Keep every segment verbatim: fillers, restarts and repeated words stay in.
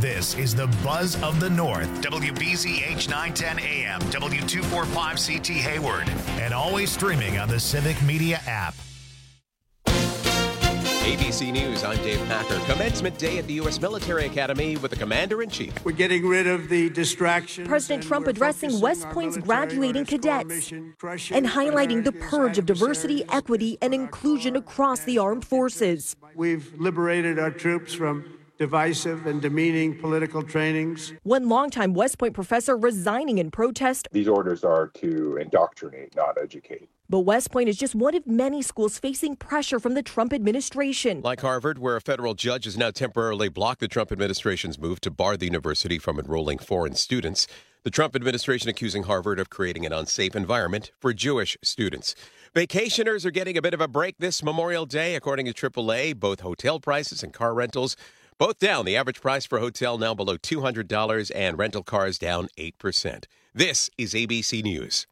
This is the Buzz of the North. W B Z H nine ten A M, W two forty-five C T Hayward, and always streaming on the Civic Media app. A B C News, I'm Dave Packer. Commencement day at the U S Military Academy with the Commander-in-Chief. We're getting rid of the distractions. President Trump addressing West Point's graduating cadets and highlighting the purge of diversity, equity, and inclusion across the armed forces. We've liberated our troops from divisive and demeaning political trainings. One longtime West Point professor resigning in protest. These orders are to indoctrinate, not educate. But West Point is just one of many schools facing pressure from the Trump administration. Like Harvard, where a federal judge has now temporarily blocked the Trump administration's move to bar the university from enrolling foreign students. The Trump administration accusing Harvard of creating an unsafe environment for Jewish students. Vacationers are getting a bit of a break this Memorial Day, according to triple A. Both hotel prices and car rentals both down. The average price for a hotel now below two hundred dollars and rental cars down eight percent. This is A B C News.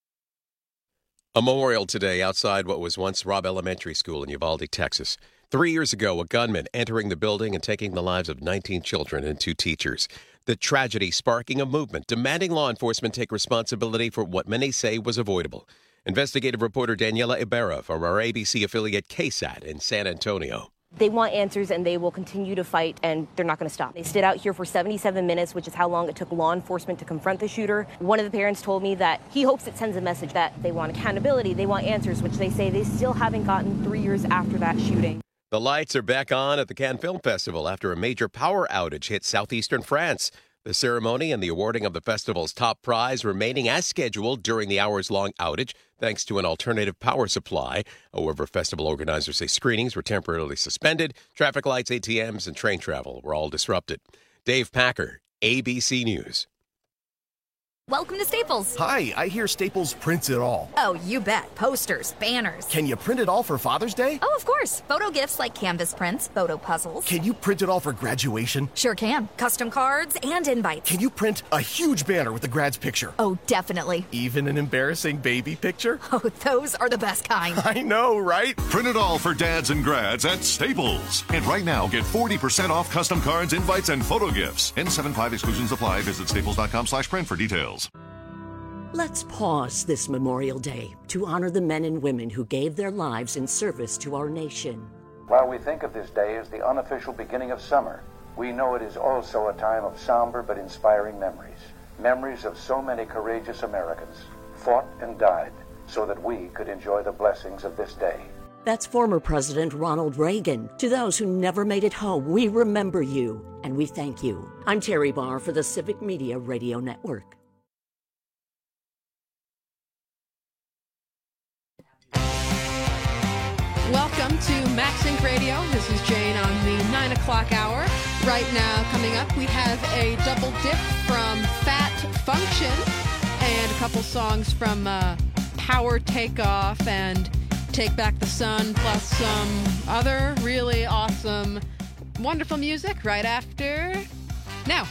A memorial today outside what was once Robb Elementary School in Uvalde, Texas. Three years ago, a gunman entering the building and taking the lives of nineteen children and two teachers. The tragedy sparking a movement demanding law enforcement take responsibility for what many say was avoidable. Investigative reporter Daniela Ibarra from our A B C affiliate KSAT in San Antonio. They want answers, and they will continue to fight, and they're not going to stop. They stood out here for seventy-seven minutes, which is how long it took law enforcement to confront the shooter. One of the parents told me that he hopes it sends a message that they want accountability, they want answers, which they say they still haven't gotten three years after that shooting. The lights are back on at the Cannes Film Festival after a major power outage hit southeastern France. The ceremony and the awarding of the festival's top prize remaining as scheduled during the hours-long outage, thanks to an alternative power supply. However, festival organizers say screenings were temporarily suspended. Traffic lights, A T Ms, and train travel were all disrupted. Dave Packer, A B C News. Welcome to Staples. Hi, I hear Staples prints it all. Oh, you bet. Posters, banners. Can you print it all for Father's Day? Oh, of course. Photo gifts like canvas prints, photo puzzles. Can you print it all for graduation? Sure can. Custom cards and invites. Can you print a huge banner with the grad's picture? Oh, definitely. Even an embarrassing baby picture? Oh, those are the best kind. I know, right? Print it all for dads and grads at Staples. And right now, get forty percent off custom cards, invites, and photo gifts. N seventy-five exclusions apply. Visit staples.com slash print for details. Let's pause this Memorial Day to honor the men and women who gave their lives in service to our nation. While we think of this day as the unofficial beginning of summer, we know it is also a time of somber but inspiring memories. Memories of so many courageous Americans fought and died so that we could enjoy the blessings of this day. That's former President Ronald Reagan. To those who never made it home, we remember you and we thank you. I'm Terry Barr for the Civic Media Radio Network. Welcome to MaxInc Radio. This is Jane on the nine o'clock hour. Right now, coming up, we have a double dip from Fat Function and a couple songs from uh, Power Takeoff and Take Back the Sun, plus some other really awesome, wonderful music right after now.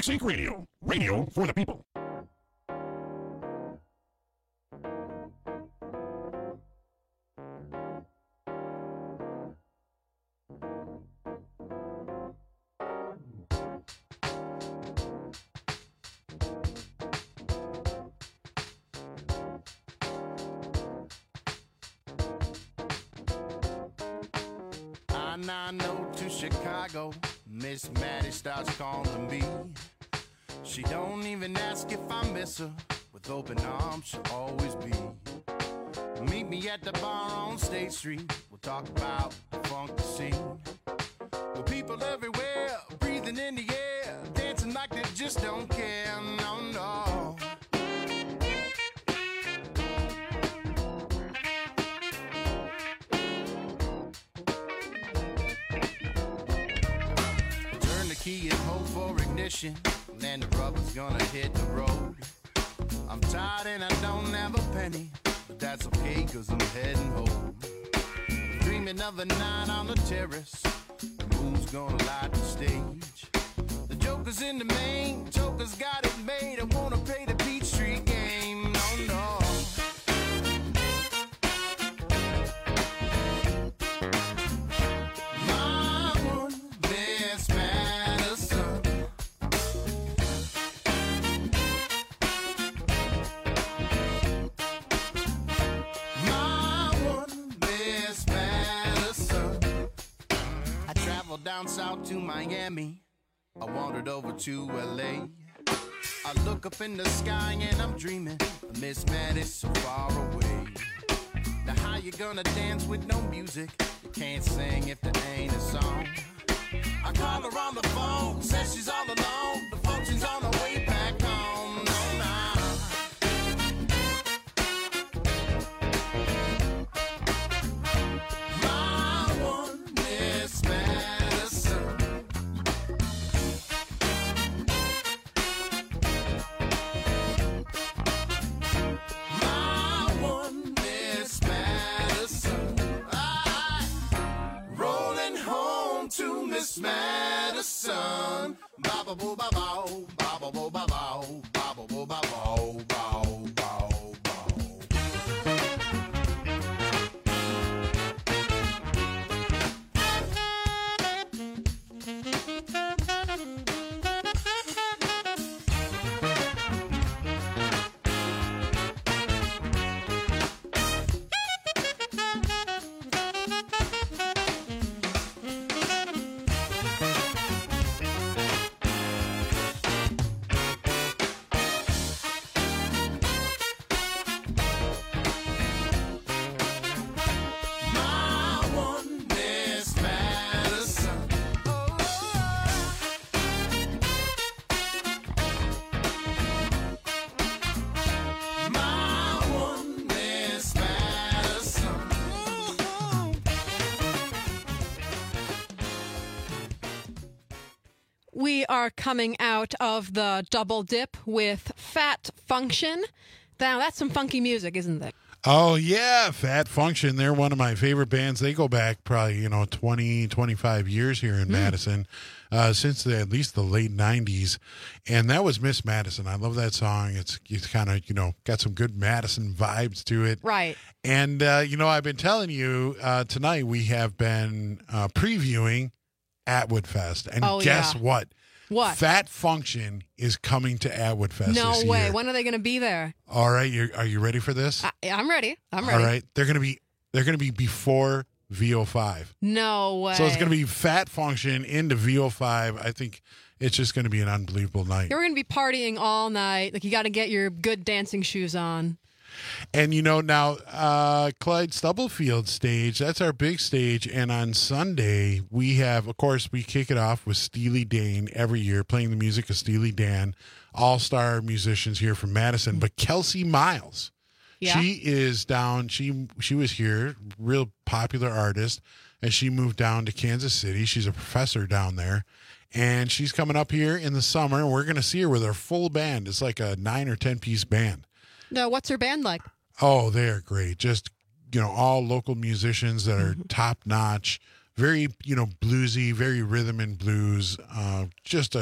Max Inc Radio. Radio for the people. I nine oh to Chicago, Miss Maddie starts calling me. She don't even ask if I miss her. With open arms, she'll always be. Meet me at the bar on State Street. We'll talk about the funky scene. With people everywhere, breathing in the air, dancing like they just don't care. No, no. Turn the key and hold for ignition. Then the rubber's gonna hit the road. I'm tired and I don't have a penny, but that's okay cause I'm heading home. Dreaming of a night on the terrace, the moon's gonna light the stage. The joker's in the main, joker's got it made. I wanna play the Beach Street game, no, no. My one Miss Madison. My one Miss Madison. I traveled down south to Miami. I wandered over to L A. I look up in the sky and I'm dreaming of Miss Maddie so far away. Now how you gonna dance with no music? You can't sing if there ain't a song. I call her on the phone, says she's all alone. The function's on the way back home. No, nah. My one Miss Madison. My one Miss Madison. I rolling home to Miss Madison. Ba ba boo ba bow, ba ba boo ba bow, ba ba boo ba bow, bow, bow, My one Miss Madison. My one Miss Madison. We are coming out of the double dip with Fat Function. Now, that's some funky music, isn't it? Oh, yeah, Fat Function. They're one of my favorite bands. They go back probably, you know, twenty, twenty-five years here in mm. Madison, uh, since the, at least the late nineties. And that was Miss Madison. I love that song. It's, it's kind of, you know, got some good Madison vibes to it. Right. And, uh, you know, I've been telling you, uh, tonight we have been uh, previewing Atwood Fest. And oh, guess yeah. what? What? Fat Function is coming to Atwood Fest No this way. year. When are they going to be there? All right, you're, are you ready for this? I, I'm ready. I'm ready. All right, they're going to be they're going to be before V O five. No way. So it's going to be Fat Function into V O five. I think it's just going to be an unbelievable night. You're going to be partying all night. Like, you got to get your good dancing shoes on. And, you know, now, uh, Clyde Stubblefield stage, that's our big stage. And on Sunday, we have, of course, we kick it off with Steely Dan every year, playing the music of Steely Dan, all-star musicians here from Madison. But Kelsey Miles, yeah. she is down, she she was here, real popular artist, and she moved down to Kansas City. She's a professor down there. And she's coming up here in the summer, and we're going to see her with her full band. It's like a nine or ten piece band. No, what's her band like? Oh, they're great. Just, you know, all local musicians that are mm-hmm. top notch, very, you know, bluesy, very rhythm and blues. Uh, just a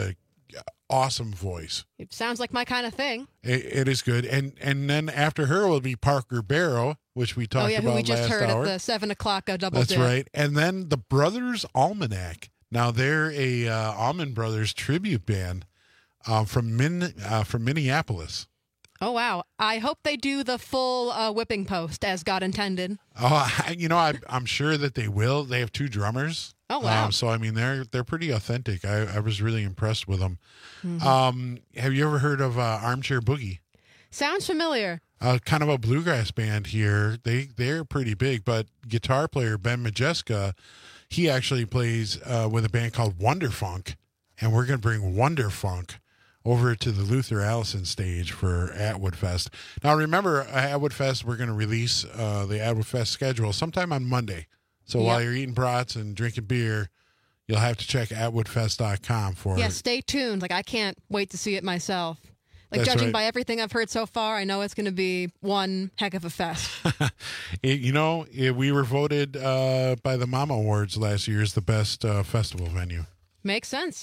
awesome voice. It sounds like my kind of thing. It, it is good. And and then after her will be Parker Barrow, which we talked oh, yeah, about who we just last heard hour. at the seven o'clock uh, double That's dip. right. And then the Brothers Almanac. Now, they're a uh, Allman Brothers tribute band uh, from Min uh, from Minneapolis. Oh, wow. I hope they do the full uh, whipping post as God intended. Oh, I, you know, I, I'm sure that they will. They have two drummers. Oh, wow. Um, so, I mean, they're they're pretty authentic. I, I was really impressed with them. Mhm. Um, have you ever heard of uh, Armchair Boogie? Sounds familiar. Uh, kind of a bluegrass band here. They, they're pretty big, but guitar player Ben Majeska, he actually plays uh, with a band called Wonder Funk, and we're going to bring Wonder Funk over to the Luther Allison stage for Atwood Fest. Now, remember, Atwood Fest, we're going to release uh, the Atwood Fest schedule sometime on Monday. So Yep. while you're eating brats and drinking beer, you'll have to check atwood fest dot com for Yeah, it. stay tuned. Like, I can't wait to see it myself. Like, That's judging right. by everything I've heard so far, I know it's going to be one heck of a fest. It- you know, it, we were voted uh, by the Mama Awards last year as the best uh, festival venue. Makes sense.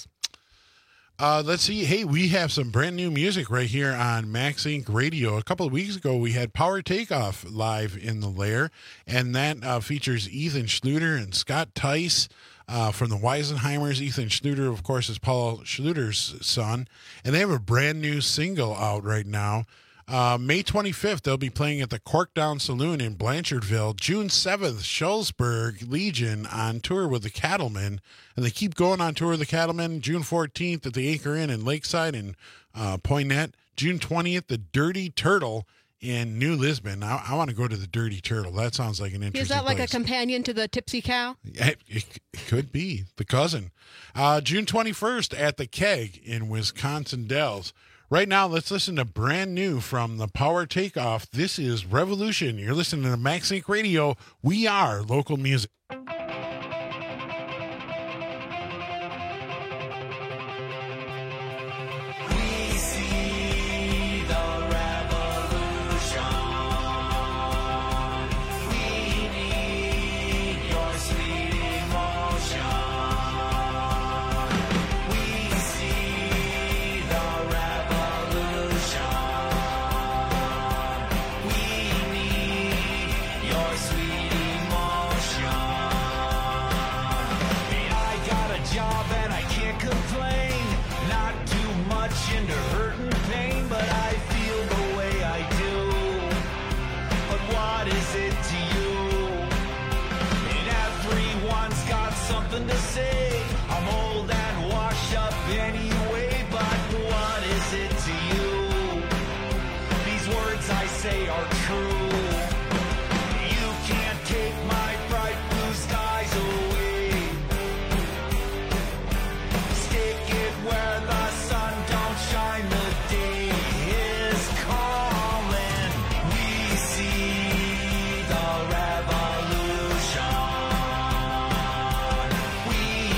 Uh, let's see. Hey, we have some brand new music right here on Max Inc Radio. A couple of weeks ago, we had Power Takeoff live in the Lair, and that uh, features Ethan Schluter and Scott Tice uh, from the Weisenheimers. Ethan Schluter, of course, is Paul Schluter's son, and they have a brand new single out right now. Uh, May twenty-fifth, they'll be playing at the Cork Down Saloon in Blanchardville. June seventh, Schulzberg Legion on tour with the Cattlemen. And they keep going on tour with the Cattlemen. June fourteenth at the Anchor Inn in Lakeside and uh, Poinet. June twentieth, the Dirty Turtle in New Lisbon. I, I want to go to the Dirty Turtle. That sounds like an interesting Is that like place. a companion to the Tipsy Cow? It, it could be the cousin. Uh, June twenty-first at the Keg in Wisconsin Dells. Right now, let's listen to brand new from the Power Takeoff. This is Revolution. You're listening to Max Inc Radio. We are local music. into hurt and pain, but I feel the way I do. But what is it to you? And everyone's got something to say. I'm old and washed up anyway, but what is it to you? These words I say are true. You can't take my bright blue skies away. Stick it where the sun don't shine. The day is calling. We see the revolution. We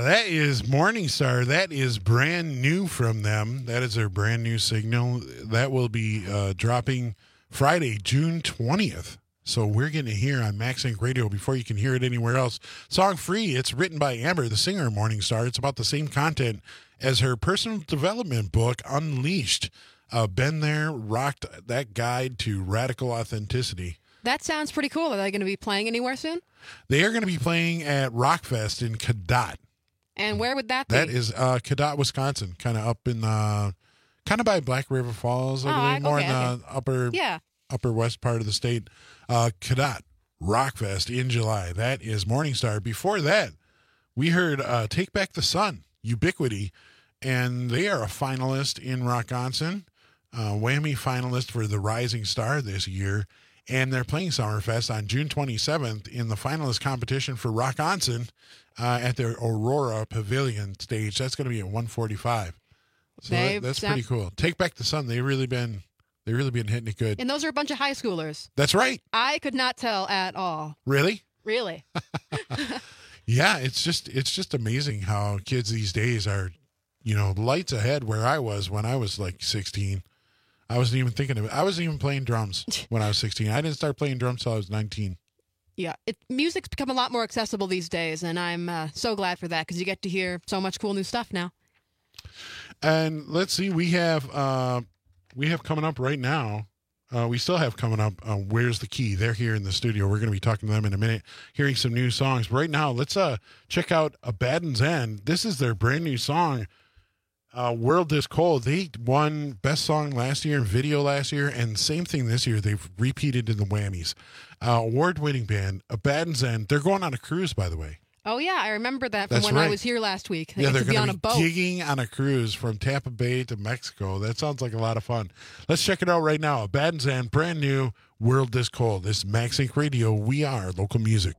that is Morningstar. That is brand new from them. That is their brand new signal. That will be uh, dropping Friday, June twentieth. So we're going to hear on Max Inc Radio before you can hear it anywhere else. Song free. It's written by Amber, the singer of Morningstar. It's about the same content as her personal development book, Unleashed. Uh, been there, rocked that guide to radical authenticity. That sounds pretty cool. Are they going to be playing anywhere soon? They are going to be playing at Rockfest in Cadott. And where would that be? That is uh, Cadott, Wisconsin, kind of up in the, kind of by Black River Falls, I Oh, believe, I- more okay, in the okay. upper, Yeah. upper west part of the state. Uh, Cadott, Rockfest in July. That is Morningstar. Before that, we heard uh, Take Back the Sun, Ubiquity, and they are a finalist in Rockonson, uh, Whammy finalist for the Rising Star this year. And they're playing Summerfest on June twenty-seventh in the finalist competition for Rockonson uh, at their Aurora Pavilion stage. That's going to be at one forty-five. So They that, that's sound- pretty cool. Take Back the Sun. They really been they really been hitting it good. And those are a bunch of high schoolers. That's right. I could not tell at all. Really? Really. Yeah, it's just it's just amazing how kids these days are, you know, lights ahead where I was when I was like sixteen. I wasn't even thinking of it. I wasn't even playing drums when I was sixteen. I didn't start playing drums till I was nineteen. Yeah, it, music's become a lot more accessible these days, and I'm uh, so glad for that because you get to hear so much cool new stuff now. And let's see, we have uh, we have coming up right now. Uh, we still have coming up. Uh, Where's the Key? They're here in the studio. We're going to be talking to them in a minute, hearing some new songs. But right now, let's uh, check out Abaddon's End. This is their brand new song. Uh, World is Cold. They won Best Song last year and Video last year, and same thing this year. They've repeated in the Whammies. Uh, award-winning band, Abaddon's End. They're going on a cruise, by the way. Oh, yeah, I remember that from That's when I right. was here last week. They Yeah, get they're to be going on to a be boat. gigging on a cruise from Tampa Bay to Mexico. That sounds like a lot of fun. Let's check it out right now. Abaddon's End, brand new, World is Cold. This is Max Inc Radio. We are local music.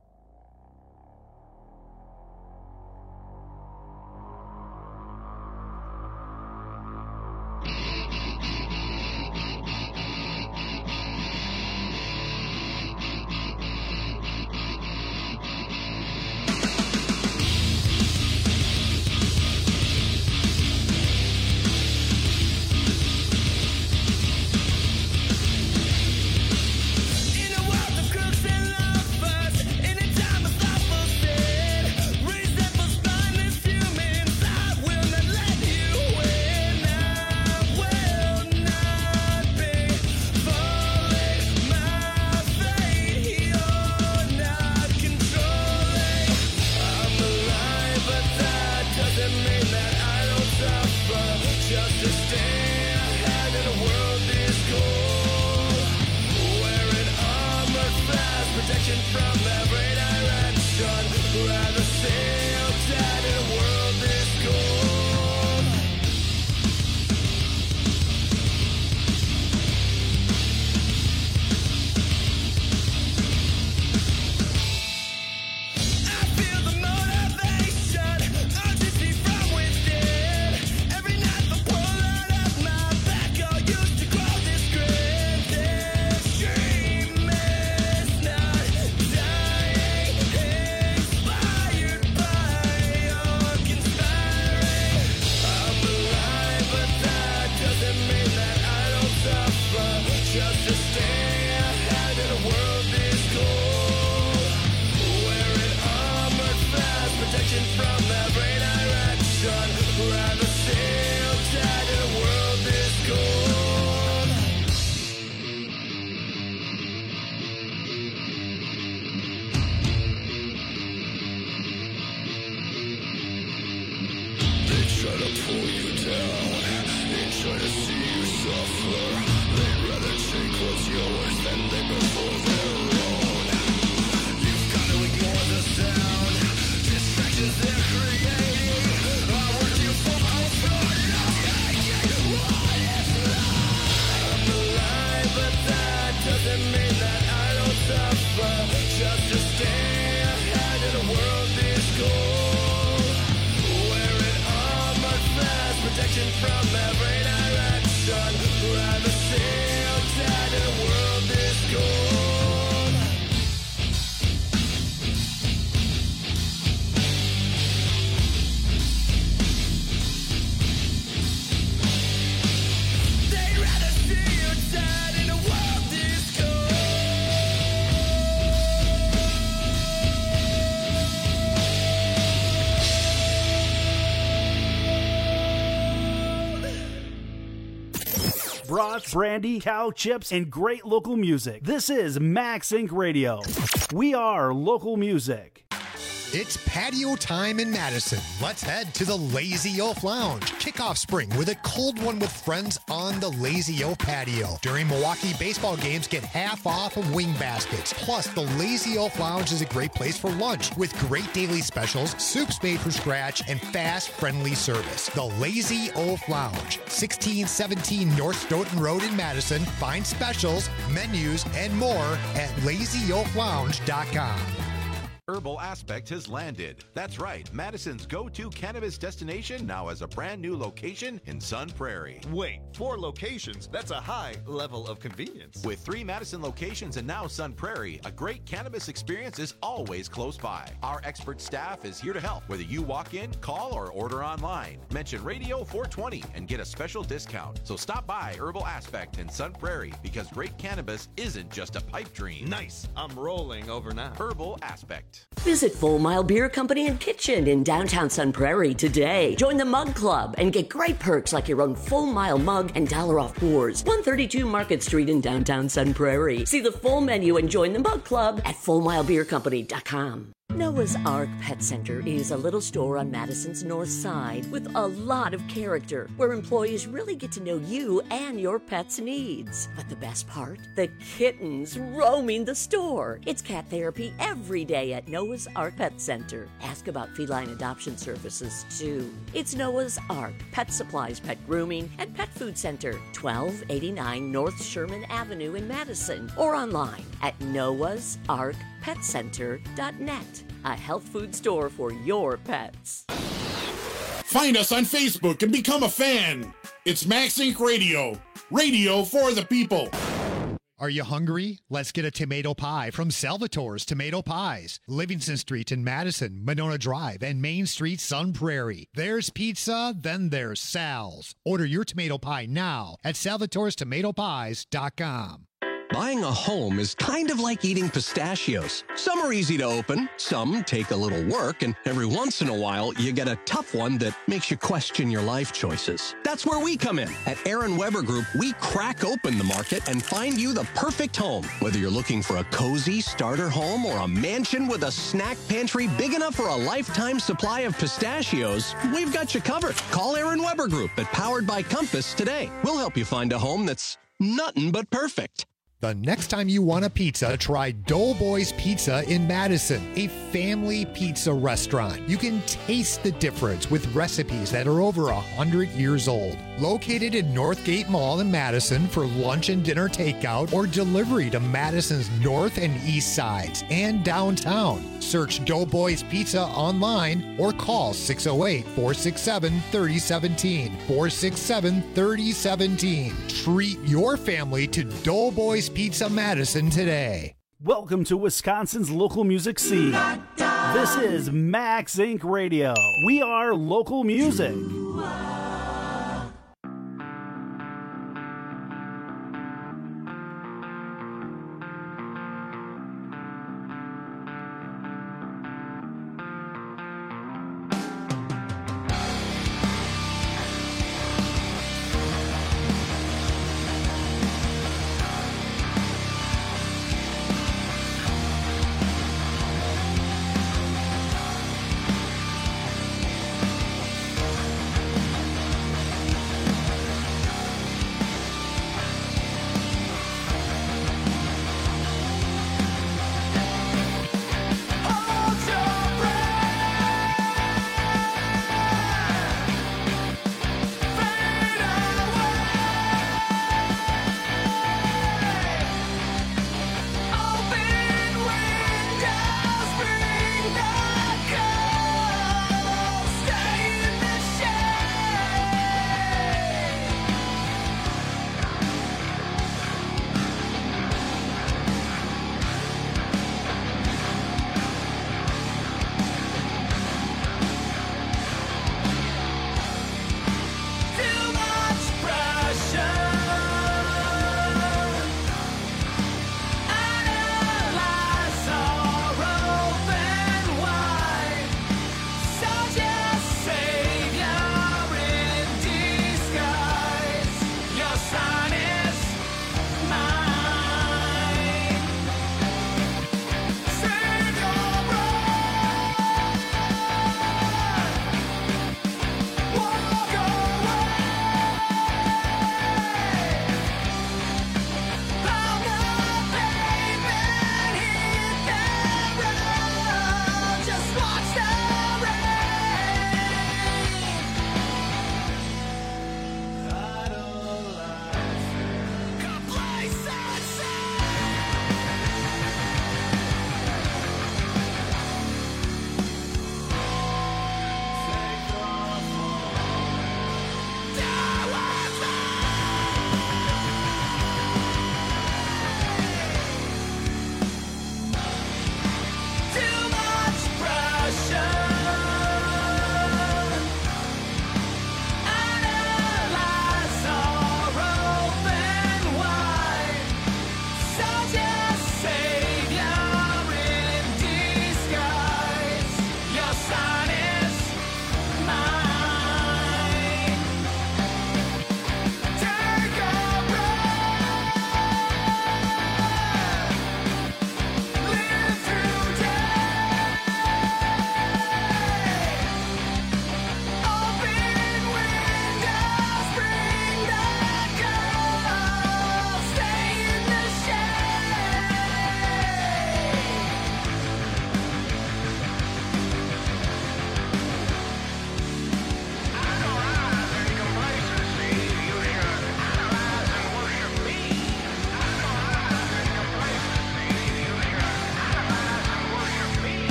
In a world of crooks and lovers, in a time of thoughtful sin, resentful, spineless humans, I will not let you win. I will not be falling my fate. You're not controlling. I'm alive, but that doesn't mean that I don't suffer. Just to stay ahead in a world this cold. Wearing armored fast, protection from every direction. Rather sail dead in a world this cold. I feel the motivation, urgency from within. Every night the pulling up my back, all used to grow this grin. This dream is not dying, inspired by your conspiring. I'm alive, but that doesn't mean that I don't suffer. Just to stay ahead in a world this cold. Wearing armored fast, protection from every direction. Rather sail dead in a world this cold. They try to pull you down, they try to see you suffer. They'd rather take what's yours than they before their own. You've got to ignore the sound, distractions they're creating are worth you for I'm alive, but that doesn't mean that I don't suffer. Just to stay ahead in a world this cold. Wearing armored fast, protection from every direction. Rather sail dead in a world this cold. brats, brandy, cow chips, and great local music. This is Max Inc Radio. We are local music. It's patio time in Madison. Let's head to the Lazy Oaf Lounge. Kick off spring with a cold one with friends on the Lazy Oaf patio. During Milwaukee baseball games, get half off of wing baskets. Plus, the Lazy Oaf Lounge is a great place for lunch with great daily specials, soups made from scratch, and fast, friendly service. The Lazy Oaf Lounge, sixteen seventeen North Stoughton Road in Madison. Find specials, menus, and more at lazy oaf lounge dot com. Herbal Aspect has landed. That's right, Madison's go-to cannabis destination now has a brand new location in Sun Prairie. Wait, four locations? That's a high level of convenience. With three Madison locations and now Sun Prairie, a great cannabis experience is always close by. Our expert staff is here to help, whether you walk in, call, or order online. Mention Radio four twenty and get a special discount. So stop by Herbal Aspect in Sun Prairie, because great cannabis isn't just a pipe dream. Nice. I'm rolling over now. Herbal Aspect. Visit Full Mile Beer Company and Kitchen in downtown Sun Prairie today. Join the Mug Club and get great perks like your own Full Mile mug and dollar off pours. one thirty-two Market Street in downtown Sun Prairie. See the full menu and join the Mug Club at full mile beer company dot com. Noah's Ark Pet Center is a little store on Madison's north side with a lot of character, where employees really get to know you and your pet's needs. But the best part? The kittens roaming the store. It's cat therapy every day at Noah's Ark Pet Center. Ask about feline adoption services, too. It's Noah's Ark Pet Supplies, Pet Grooming, and Pet Food Center, twelve eighty-nine North Sherman Avenue in Madison, or online at noahs ark pet center dot net. A health food store for your pets. Find us on Facebook and become a fan. It's Max Inc Radio. Radio for the people. Are you hungry? Let's get a tomato pie from Salvatore's Tomato Pies. Livingston Street in Madison, Monona Drive, and Main Street, Sun Prairie. There's pizza, then there's Sal's. Order your tomato pie now at salvatores tomato pies dot com. Buying a home is kind of like eating pistachios. Some are easy to open, some take a little work, and every once in a while, you get a tough one that makes you question your life choices. That's where we come in. At Aaron Weber Group, we crack open the market and find you the perfect home. Whether you're looking for a cozy starter home or a mansion with a snack pantry big enough for a lifetime supply of pistachios, we've got you covered. Call Aaron Weber Group at Powered by Compass today. We'll help you find a home that's nothing but perfect. The next time you want a pizza, try Doughboys Pizza in Madison, a family pizza restaurant. You can taste the difference with recipes that are over one hundred years old. Located in Northgate Mall in Madison for lunch and dinner takeout or delivery to Madison's north and east sides and downtown. Search Doughboys Pizza online or call six oh eight, four six seven, three oh one seven, four six seven, three oh one seven. Treat your family to Doughboys Pizza Madison today. Welcome to Wisconsin's local music scene. This is Max Inc Radio. We are local music.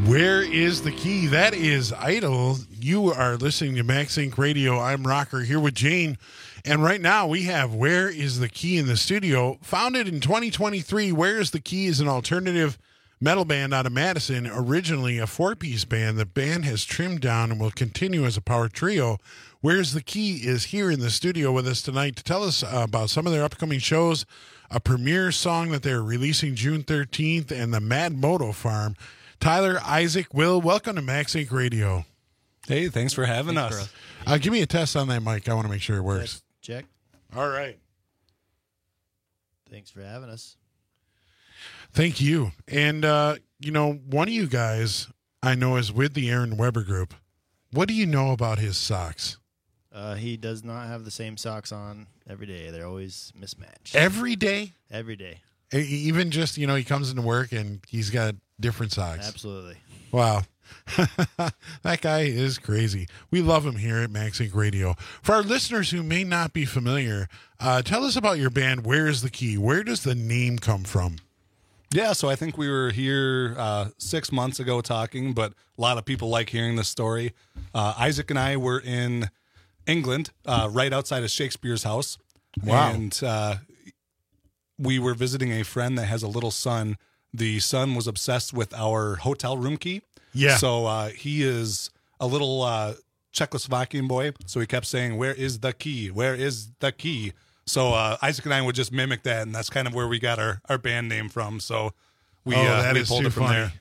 Where is the key? That is Idol. You are listening to Max Inc Radio. I'm Rocker here with Jane. And right now we have Where is the Key in the studio. Founded in twenty twenty-three, Where is the Key is an alternative metal band out of Madison, originally a four-piece band. The band has trimmed down and will continue as a power trio. Where's the Key is here in the studio with us tonight to tell us uh, about some of their upcoming shows, a premiere song that they're releasing June thirteenth, and the Mad Moto Farm. Tyler, Isaac, Will, welcome to Max Inc Radio. Hey, thanks for having thanks us. For uh, give me a test on that mic. I want to make sure it works. Check. All right. Thanks for having us. Thank you. And, uh, you know, one of you guys I know is with the Aaron Weber group. What do you know about his socks? Uh, he does not have the same socks on every day. They're always mismatched. Every day? Every day. Even just, you know, he comes into work and he's got different socks. Absolutely. Wow. That guy is crazy. We love him here at Max Inc Radio. For our listeners who may not be familiar, uh, tell us about your band, Where is the Key? Where does the name come from? Yeah, so I think we were here uh, six months ago talking, but a lot of people like hearing this story. Uh, Isaac and I were in England, uh, right outside of Shakespeare's house. Wow. And uh, we were visiting a friend that has a little son. The son was obsessed with our hotel room key. Yeah. So uh, he is a little uh, Czechoslovakian boy. So he kept saying, "Where is the key? Where is the key?" So uh, Isaac and I would just mimic that, and that's kind of where we got our, our band name from. So we, oh, uh, that we is pulled too it from funny.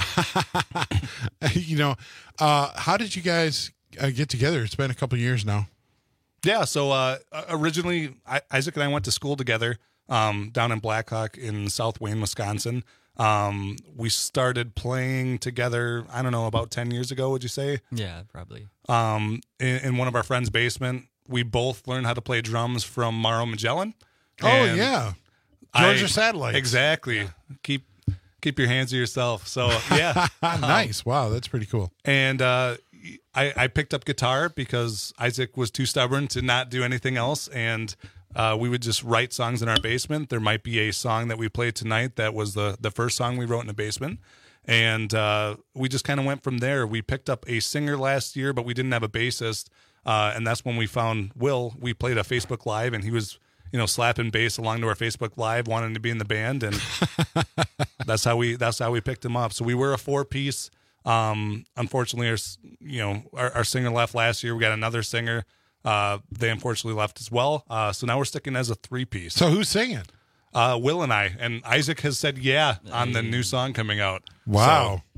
there. You know, uh, how did you guys uh, get together? It's been a couple of years now. Yeah, so uh, originally I, Isaac and I went to school together um, down in Blackhawk in South Wayne, Wisconsin. Um, we started playing together, I don't know, about ten years ago, would you say? Yeah, probably. Um, in, in one of our friends' basement. We both learned how to play drums from Mauro Magellan. Oh, yeah. Georgia I, Satellites. Exactly. Yeah. Keep keep your hands to yourself. So, yeah. Nice. Um, wow, that's pretty cool. And uh, I, I picked up guitar because Isaac was too stubborn to not do anything else. And uh, we would just write songs in our basement. There might be a song that we played tonight that was the, the first song we wrote in the basement. And uh, we just kind of went from there. We picked up a singer last year, but we didn't have a bassist. Uh, and that's when we found Will. We played a Facebook Live, and he was, you know, slapping bass along to our Facebook Live, wanting to be in the band, and that's how we that's how we picked him up. So we were a four piece. Um, unfortunately, our you know our, our singer left last year. We got another singer. Uh, they unfortunately left as well. Uh, so now we're sticking as a three piece. So who's singing? Uh, Will and I, and Isaac has said yeah on the new song coming out. Wow. So,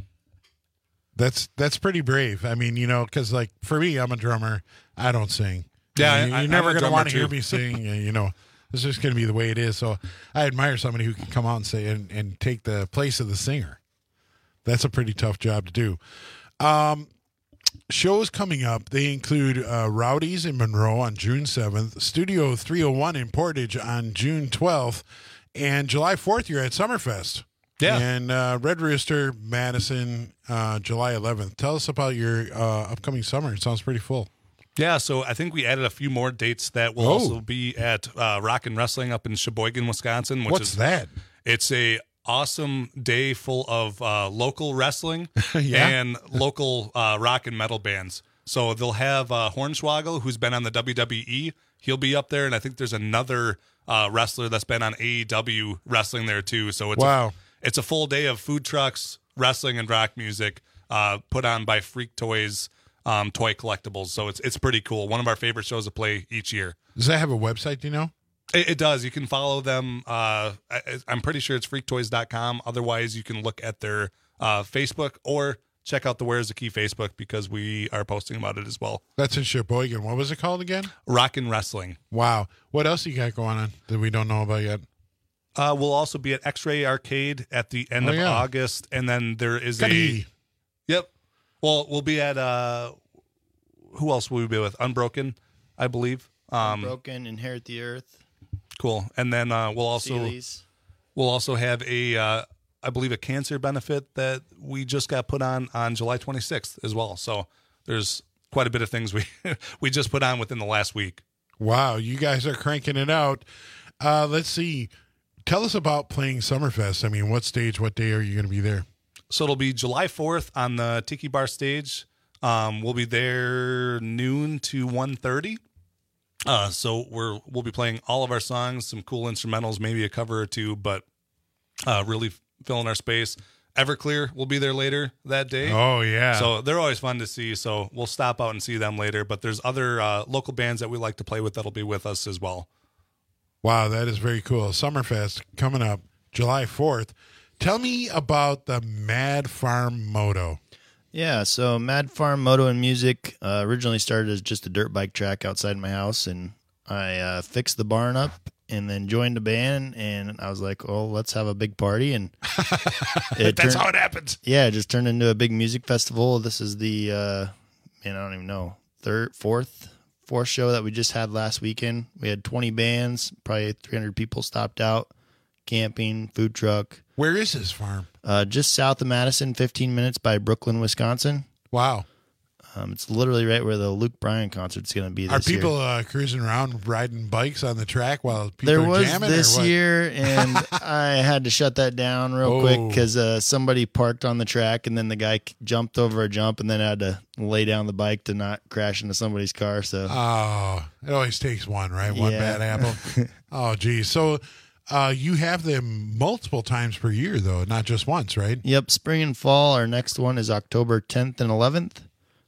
That's that's pretty brave. I mean, you know, because like for me, I'm a drummer. I don't sing. Yeah, you know, I, you're never I'm a going to want to drummer, hear too. me sing. You know, it's just going to be the way it is. So I admire somebody who can come out and say and, and take the place of the singer. That's a pretty tough job to do. Um, shows coming up. They include uh, Rowdy's in Monroe on June seventh, Studio three oh one in Portage on June twelfth, and July fourth. You're at Summerfest. Yeah. And uh, Red Rooster, Madison, uh, July eleventh. Tell us about your uh, upcoming summer. It sounds pretty full. Yeah, so I think we added a few more dates that will Oh. also be at uh, Rock and Wrestling up in Sheboygan, Wisconsin. Which What's is, that? It's a awesome day full of uh, local wrestling Yeah. and local uh, rock and metal bands. So they'll have uh, Hornswoggle, who's been on the W W E. He'll be up there, and I think there's another uh, wrestler that's been on A E W wrestling there too. So it's Wow. a, it's a full day of food trucks, wrestling, and rock music uh, put on by Freak Toys um, Toy Collectibles. So it's it's pretty cool. One of our favorite shows to play each year. Does that have a website, do you know? It, it does. You can follow them. Uh, I, I'm pretty sure it's freak toys dot com. Otherwise, you can look at their uh, Facebook or check out the Where's the Key Facebook because we are posting about it as well. That's in Sheboygan. What was it called again? Rock and Wrestling. Wow. What else you got going on that we don't know about yet? Uh, we'll also be at X-Ray Arcade at the end Oh, of yeah. August, and then there is Goody. a. Yep. Well, we'll be at. Uh, who else will we be with? Unbroken, I believe. Um, Broken, Inherit the Earth. Cool. And then uh, we'll also Sealy's. we'll also have a uh, I believe a cancer benefit that we just got put on on July twenty-sixth as well. So there's quite a bit of things we we just put on within the last week. Wow, you guys are cranking it out. Uh, let's see. Tell us about playing Summerfest. I mean, what stage, what day are you going to be there? So it'll be July fourth on the Tiki Bar stage. Um, we'll be there noon to one thirty. Uh, so we're we'll be playing all of our songs, some cool instrumentals, maybe a cover or two, but uh, really filling our space. Everclear will be there later that day. Oh, yeah. So they're always fun to see. So we'll stop out and see them later. But there's other uh, local bands that we like to play with that'll be with us as well. Wow, that is very cool. Summerfest coming up July fourth. Tell me about the Mad Farm Moto. Yeah, so Mad Farm Moto and Music uh, originally started as just a dirt bike track outside my house, and I uh, fixed the barn up and then joined a band, and I was like, "Oh, let's have a big party." And it that's turned, how it happens. Yeah, it just turned into a big music festival. This is the, uh, man, I don't even know, third, fourth, fourth show that we just had last weekend. We had twenty bands, probably three hundred people stopped out, camping, food truck. Where is this farm? Uh, just south of Madison, fifteen minutes by Brooklyn, Wisconsin. Wow. Um, it's literally right where the Luke Bryan concert's going to be this Are people year. uh, cruising around riding bikes on the track while people There are was jamming? this or what? year, and I had to shut that down real Oh. quick because uh, somebody parked on the track, and then the guy k- jumped over a jump, and then I had to lay down the bike to not crash into somebody's car. So, Oh, it always takes one, right? One Yeah. bad apple. Oh, geez. So uh, you have them multiple times per year, though, not just once, right? Yep, spring and fall. Our next one is October tenth and eleventh.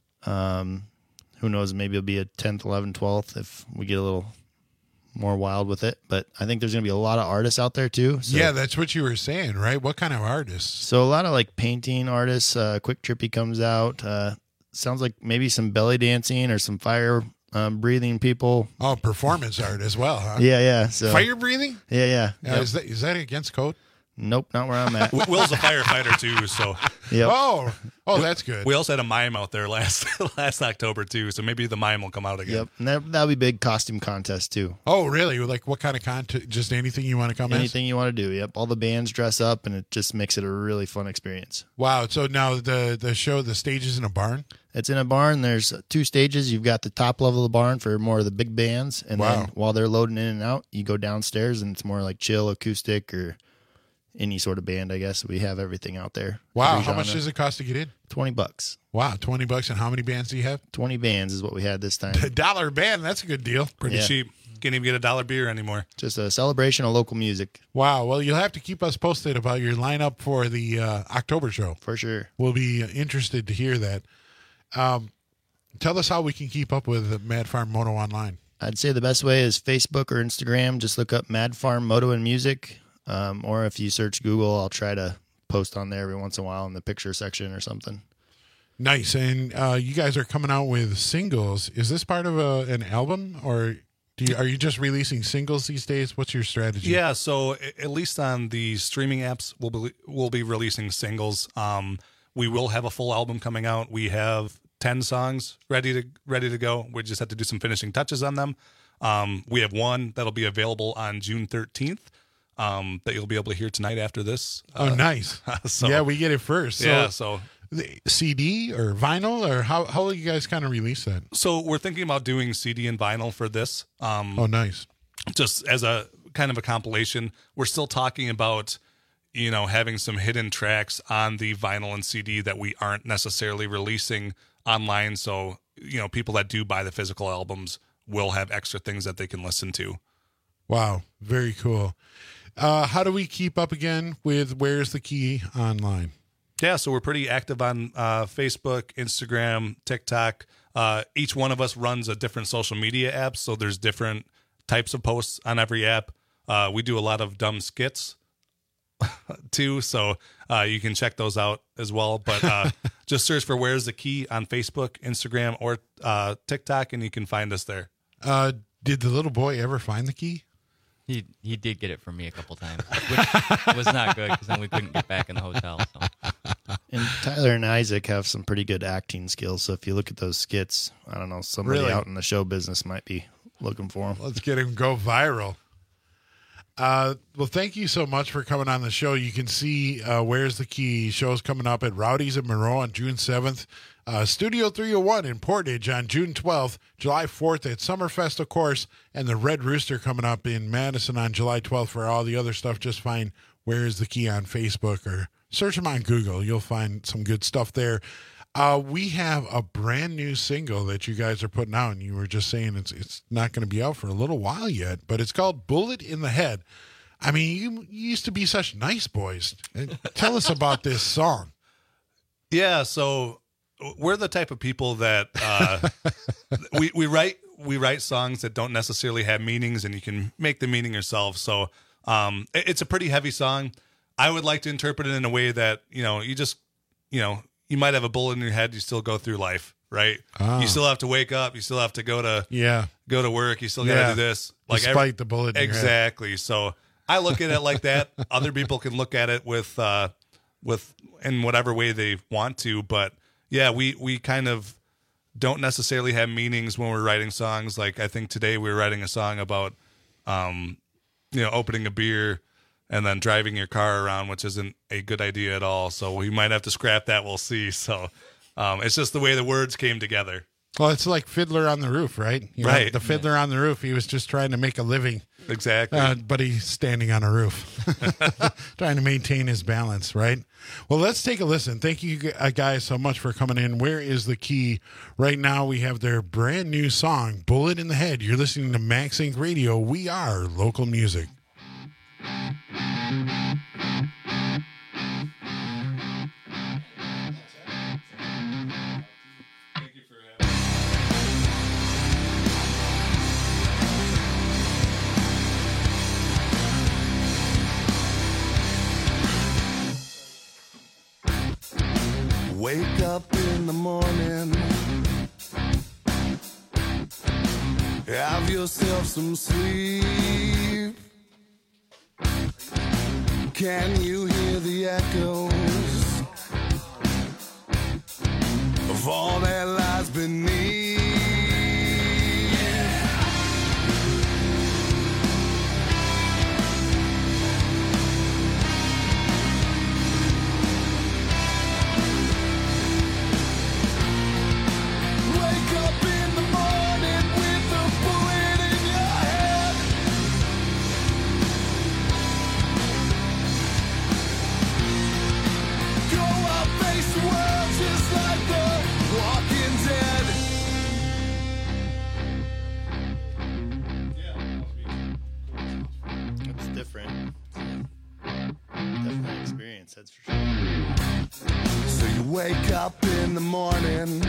Um, who knows? Maybe it'll be a tenth, eleventh, twelfth if we get a little more wild with it. But I think there's going to be a lot of artists out there too. So. Yeah, that's what you were saying, right? What kind of artists? So a lot of like painting artists. Uh, Quick Trippy comes out. Uh, sounds like maybe some belly dancing or some fire um, breathing people. Oh, performance art as well, huh? Yeah, yeah. So Fire breathing? Yeah, yeah. Uh, Yep. is that is that against code? Nope, not where I'm at. Will's a firefighter too, so Yep. Oh, oh, that's good. we also had a mime out there last last October too, so maybe the mime will come out again. Yep, and that, that'll be big costume contest too. Oh, really? Like what kind of content? Just anything you want to come Anything you want to do. Yep, all the bands dress up, and it just makes it a really fun experience. as? Wow. So now the the show, the stage is in a barn? It's in a barn. There's two stages. You've got the top level of the barn for more of the big bands, and Wow. then while they're loading in and out, you go downstairs, and it's more like chill acoustic or any sort of band. I guess we have everything out there. Wow. Every How much genre. does it cost to get in? Twenty bucks. Wow, twenty bucks. And how many bands do you have? Twenty bands is what we had this time. A dollar a band. That's a good deal. Pretty Yeah. cheap. Can't even get a dollar beer anymore. Just a celebration of local music. Wow. Well, you'll have to keep us posted about your lineup for the uh, October show. For sure. We'll be interested to hear that. Um, tell us how we can keep up with Mad Farm Moto online. I'd say the best way is Facebook or Instagram. Just look up Mad Farm Moto and Music. Um, or if you search Google, I'll try to post on there every once in a while in the picture section or something. Nice. And uh, you guys are coming out with singles. Is this part of a, an album, or do you, are you just releasing singles these days? What's your strategy? Yeah, so a- at least on the streaming apps, we'll be, we'll be releasing singles. Um, we will have a full album coming out. We have ten songs ready to ready to go. We just have to do some finishing touches on them. Um, we have one that'll be available on June thirteenth. Um, that you'll be able to hear tonight after this. Oh, Uh, nice. so, yeah, we get it first. So yeah, so the C D or vinyl, or how how will you guys kind of release that? so we're thinking about doing C D and vinyl for this. Um, Oh, nice. just as a kind of a compilation. We're still talking about, you know, having some hidden tracks on the vinyl and C D that we aren't necessarily releasing online. So, you know, people that do buy the physical albums will have extra things that they can listen to. Wow, very cool. Uh, how do we keep up again with Where's the Key online? Yeah, so we're pretty active on uh, Facebook, Instagram, TikTok. Uh, each one of us runs a different social media app, so there's different types of posts on every app. Uh, we do a lot of dumb skits too, so uh, you can check those out as well. But uh, just search for Where's the Key on Facebook, Instagram, or uh, TikTok, and you can find us there. Uh, did the little boy ever find the key? He he did get it from me a couple times, which was not good because then we couldn't get back in the hotel. So. And Tyler and Isaac have some pretty good acting skills. So if you look at those skits, I don't know, somebody Really? out in the show business might be looking for them. Let's get him go viral. Uh, well, thank you so much for coming on the show. You can see uh, Where's the Key shows coming up at Rowdy's at Monroe on June seventh, uh, Studio three oh one in Portage on June twelfth, July fourth at Summerfest, of course, and the Red Rooster coming up in Madison on July twelfth. For all the other stuff, just find Where's the Key on Facebook or search them on Google. You'll find some good stuff there. Uh, we have a brand new single that you guys are putting out, and you were just saying it's it's not going to be out for a little while yet, but it's called Bullet in the Head. I mean, you, you used to be such nice boys. Tell us about this song. Yeah, so we're the type of people that uh, we we write we write songs that don't necessarily have meanings, and you can make the meaning yourself. So um, it, it's a pretty heavy song. I would like to interpret it in a way that, you know, you just, you know, you might have a bullet in your head. You still go through life, right? Ah. You still have to wake up. You still have to go to yeah go to work. You still got to Yeah. do this. Despite every- the bullet in your head. exactly. So I look at it like that. Other people can look at it with uh, with in whatever way they want to. But yeah, we we kind of don't necessarily have meanings when we're writing songs. Like I think today we were writing a song about um, you know, opening a beer and then driving your car around, which isn't a good idea at all. So we might have to scrap that. We'll see. So um, it's just the way the words came together. Well, it's like Fiddler on the Roof, right? You know, Right. the Fiddler on the Roof, he was just trying to make a living. Exactly. Uh, but he's standing on a roof, trying to maintain his balance, right? Well, let's take a listen. Thank you uh, guys so much for coming in. Where is the Key? Right now, we have their brand new song, Bullet in the Head. You're listening to Max Inc Radio. We are local music. Wake up in the morning, have yourself some sleep. Can you hear the echoes of all that lies beneath? Wake up in the morning with a bullet in your head. Go out, face the world just like the Walking Dead. It's different. Definitely experience, that's for sure. So you wake up in the morning,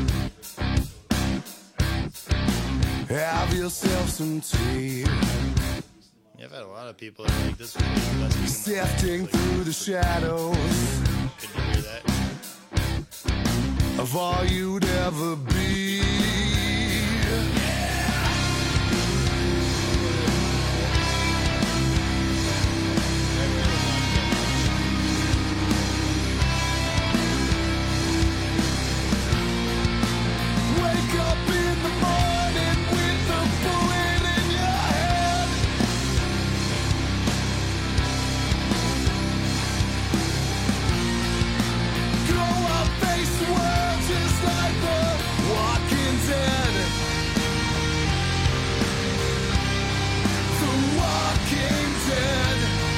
have yourself some tea. Yeah, I've had a lot of people that are like, this was the best week of my life. Sifting through the shadows Could you hear that? of all you'd ever be. Wake up in the morning with a bullet in your head. Go out, face the world just like the Walking Dead. The Walking Dead.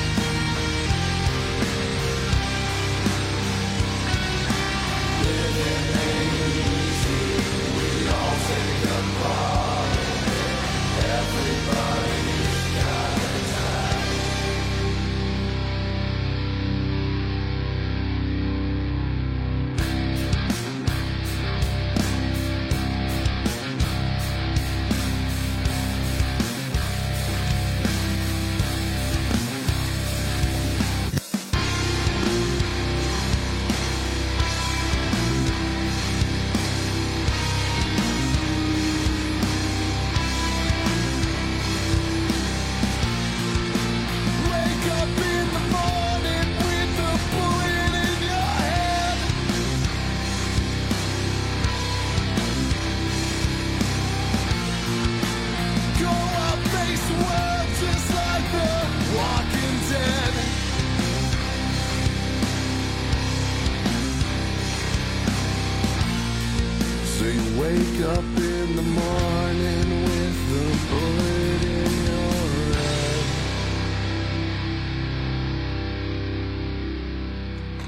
Living ain't easy. We all take a part of it. Everybody's got a time. Wake up in the morning with a bullet in your head. Go out, face the world just like the Walking Dead. So you wake up in the morning with a bullet in your head.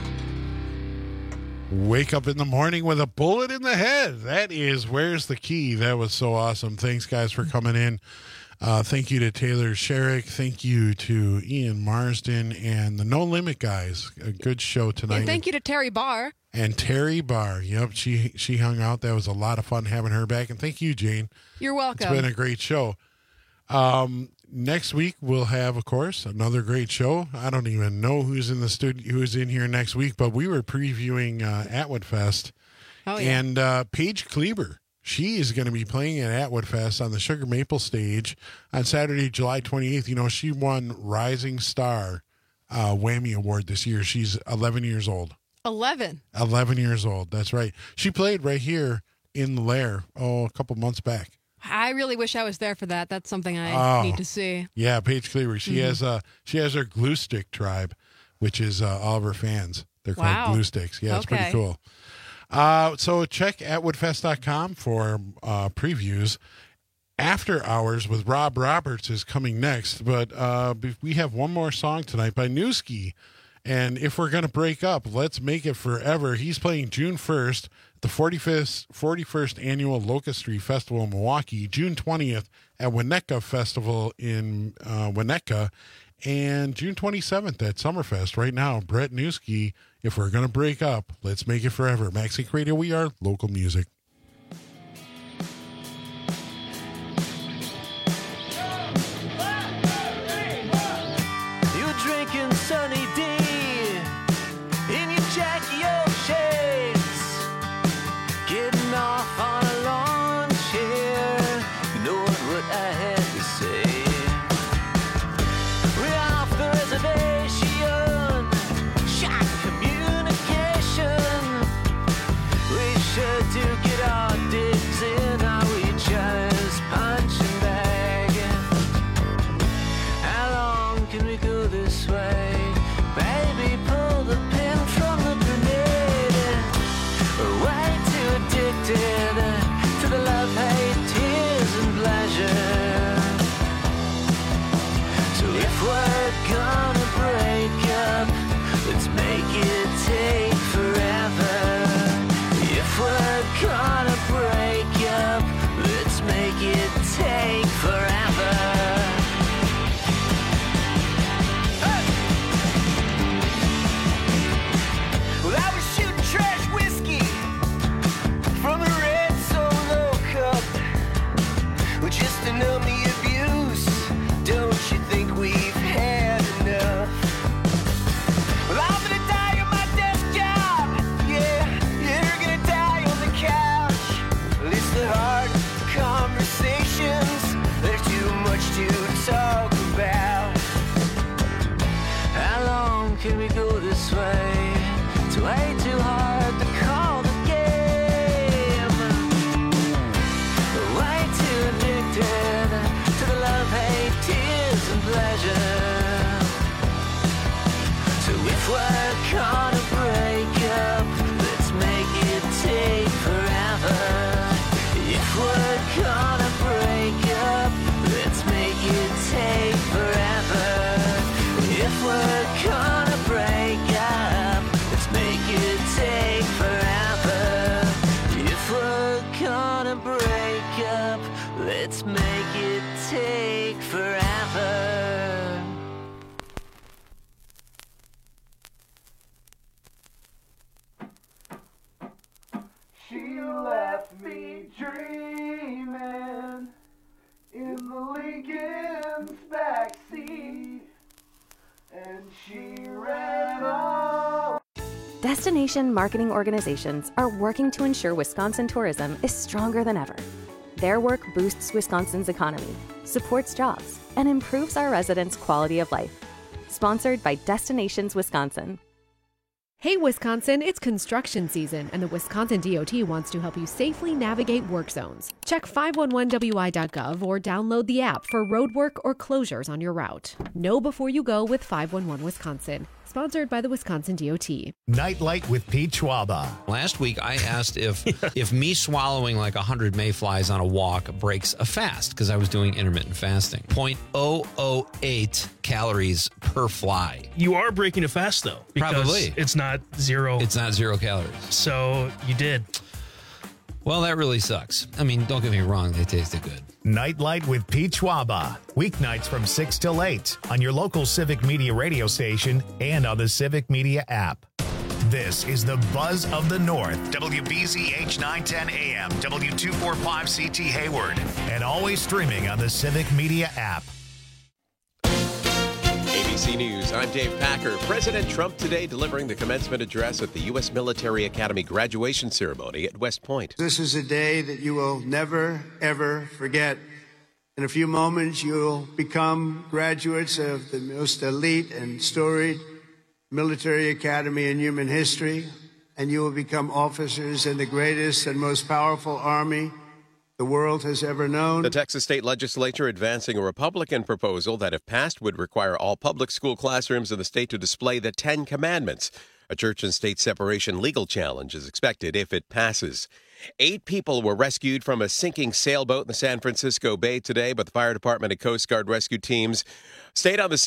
Wake up in the morning with a bullet in the head. That is Where's the Key. That was so awesome. Thanks, guys, for coming in. Uh, thank you to Taylor Sherrick. Thank you to Ian Marsden and the No Limit guys. A good show tonight. And thank you to Terry Barr. And Terry Barr. Yep, she she hung out. That was a lot of fun having her back. And thank you, Jane. You're welcome. It's been a great show. Um, next week we'll have, of course, another great show. I don't even know who's in the studio, who's in here next week, but we were previewing uh, Atwood Fest. Oh, yeah. And uh, Paige Kleber. She is going to be playing at Atwood Fest on the Sugar Maple stage on Saturday, July twenty-eighth. You know, she won Rising Star uh, Whammy Award this year. She's eleven years old. eleven. eleven years old. That's right. She played right here in the Lair, oh, a couple months back. I really wish I was there for that. That's something I Oh. need to see. Yeah, Paige Kleber. She Mhm. has uh, she has her Glue Stick tribe, which is uh, all of her fans. They're called Wow. Glue Sticks. Yeah, it's Okay. pretty cool. Uh, so check atwood fest dot com for uh, previews. After Hours with Rob Roberts is coming next, but uh, we have one more song tonight by Newski. And if we're going to break up, let's make it forever. He's playing June first, the forty-fifth, forty-first Annual Locust Street Festival in Milwaukee, June twentieth at Winnetka Festival in uh, Winnetka, and June twenty-seventh at Summerfest. Right now, Brett Newski, if we're going to break up, let's make it forever. Max Inc Radio, we are local music. You're drinking sunny day in your Jackie O shades, getting off on a lawn chair. You know what I had to say. We're off the reservation, shot communication. We sure do get our digs in, are we just punching bag? How long can we go this way? Baby, pull the pin from the grenade. We're way too addicted to the love, hate, tears, and pleasure. So if we're gonna break up, let's make it take forever. If we're gonna break up, let's make it take forever. Well, I was shooting trash whiskey from a red Solo cup, well, just to numb the abuse. Don't you think we've had enough? Well, I'm gonna die on my desk job. Yeah, you're gonna die on the couch. Well, it's the hard conversations. There's too much to talk about. How long can we go this way? It's way too hard to call the game. Way too addicted to the love, hate, tears, and pleasure. So if we're gonna break up, let's make it take forever. If we're gonna break up, let's make it take forever. If we're gonna break up, let's make it take forever. If we're gonna break up, let's make it take forever. She left me dreaming in the Lincoln's backseat, and she ran off. Destination marketing organizations are working to ensure Wisconsin tourism is stronger than ever. Their work boosts Wisconsin's economy, supports jobs, and improves our residents' quality of life. Sponsored by Destinations Wisconsin. Hey Wisconsin, it's construction season, and the Wisconsin D O T wants to help you safely navigate work zones. Check five one one W I dot gov or download the app for roadwork or closures on your route. Know before you go with five one one Wisconsin. sponsored by the Wisconsin D O T. Nightlight with Pete Schwaba. Last week, I asked if if me swallowing like one hundred mayflies on a walk breaks a fast, because I was doing intermittent fasting. zero point zero zero eight calories per fly. You are breaking a fast, though. Because Probably. It's not zero. It's not zero calories. So you did. Well, that really sucks. I mean, don't get me wrong, they tasted good. Nightlight with Pete Schwaba. Weeknights from six till eight on your local Civic Media radio station and on the Civic Media app. This is the Buzz of the North. W B Z H nine ten A M, W two forty-five C T Hayward, and always streaming on the Civic Media app. A B C News, I'm Dave Packer. President Trump today delivering the commencement address at the U S Military Academy graduation ceremony at West Point. This is a day that you will never, ever forget. In a few moments, you'll become graduates of the most elite and storied military academy in human history, and you will become officers in the greatest and most powerful army the world has ever known. The Texas State Legislature advancing a Republican proposal that, if passed, would require all public school classrooms in the state to display the Ten Commandments. A church and state separation legal challenge is expected if it passes. Eight people were rescued from a sinking sailboat in the San Francisco Bay today, but the fire department and Coast Guard rescue teams stayed on the